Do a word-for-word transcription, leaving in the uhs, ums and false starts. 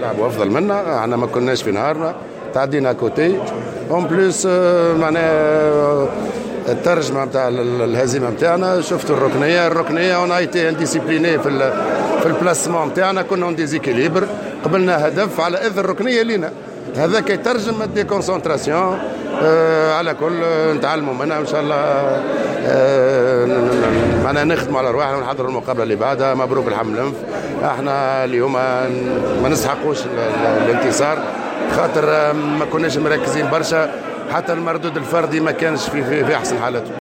لعبوا افضل منا، احنا ما كناش في نهارنا، تعدينا كوتي اون بليس. معناها الترجمه نتاع الهزيمه نتاعنا شفتوا الركنيه الركنيه اون ايتي انديسيبليني في في البلاسمون نتاعنا، كنا اون ديزيكيليبر، قبلنا هدف على اذن الركنيه لينا، هذاك يترجم دي كونسنتراسيون. آه على كل نتعلموا منها ان شاء الله. آه معنا نخدموا على رواحنا ونحضروا المقابله اللي بعدها. مبروك الحمل الانف، احنا اليوم ما نسحقوش الانتصار خاطر ما كناش مركزين برشا، حتى المردود الفردي ما كانش في, في, في احسن حالاته.